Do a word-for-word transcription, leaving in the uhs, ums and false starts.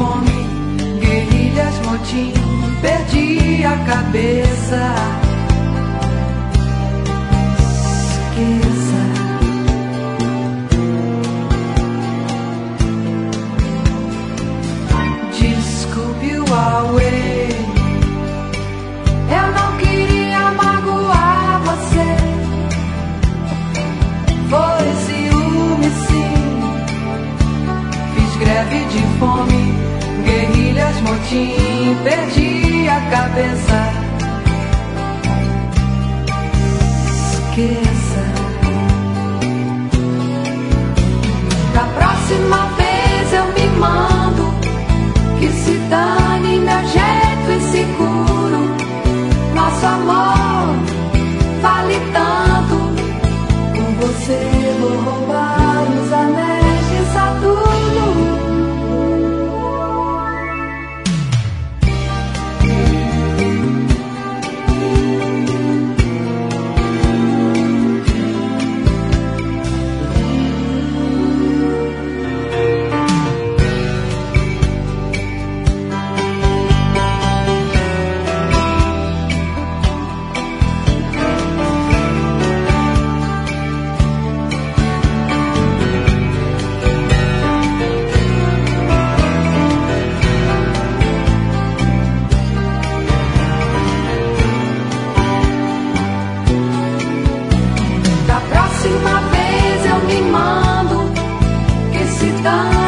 fome, guerrilhas, motim, perdi a cabeça. Esqueça. Desculpe o Huawei, eu não queria magoar você. Foi ciúme, sim. Fiz greve de fome, guerrilhas, motim, perdi a cabeça. Esqueça. Da próxima vez eu me mando, que se dane meu jeito inseguro. Nosso amor vale tanto, com você vou roubar os anéis de Saturno. Próxima vez eu me mando, que se dá.